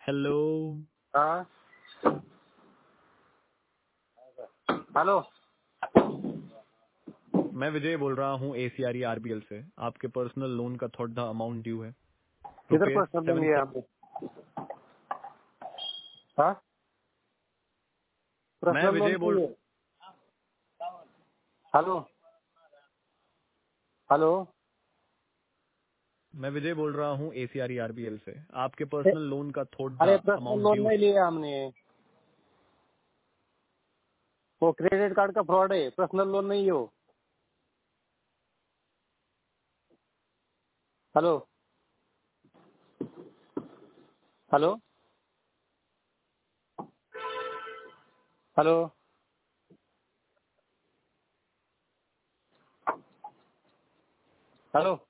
Hello. हाँ hello. मैं विजय बोल रहा हूँ ACRE RBL से। आपके पर्सनल लोन का थोड़ा अमाउंट ड्यू है, किधर रुपये पर्सनल लोन 7। लिया आपने? हाँ मैं पर्सनल लोन विजय बोल चाहिए। Hello hello. मैं विजय बोल रहा हूँ ACRE RBL से। आपके पर्सनल लोन का थोड़ा अरे पर्सनल अमाउंट लोन ड्यू। नहीं लिया हमने, वो क्रेडिट कार्ड का फ्रॉड है, पर्सनल लोन नहीं हो। Hello hello hello hello.